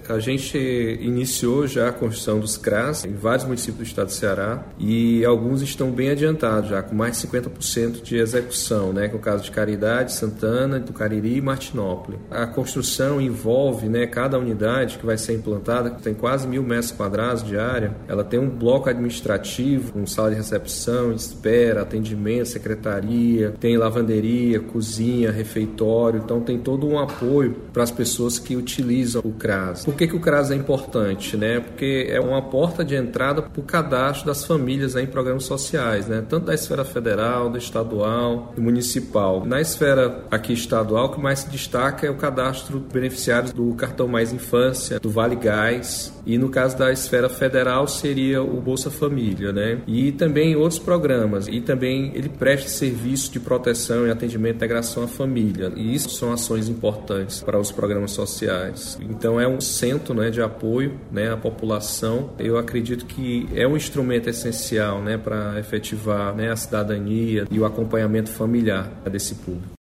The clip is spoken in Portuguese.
A gente iniciou já a construção dos CRAS em vários municípios do estado do Ceará e alguns estão bem adiantados já, com mais de 50% de execução, né? Que é o caso de Caridade, Santana, do Cariri e Martinópolis. A construção envolve, né, cada unidade que vai ser implantada, que tem quase 1.000 metros quadrados de área, ela tem um bloco administrativo, com sala de recepção, espera, atendimento, secretaria, tem lavanderia, cozinha, refeitório, então tem todo um apoio para as pessoas que utilizam o CRAS. Por que o CRAS é importante, né? Porque é uma porta de entrada para o cadastro das famílias, né, em programas sociais, né? Tanto da esfera federal, da estadual, do municipal. Na esfera aqui estadual, o que mais se destaca é o cadastro de beneficiários do Cartão Mais Infância, do Vale Gás, e no caso da esfera federal seria o Bolsa Família, né? E também outros programas, e também ele presta serviço de proteção e atendimento e integração à família, e isso são ações importantes para os programas sociais. Então é um centro, né, de apoio, né, à população. Eu acredito que é um instrumento essencial, né, para efetivar, né, a cidadania e o acompanhamento familiar desse público.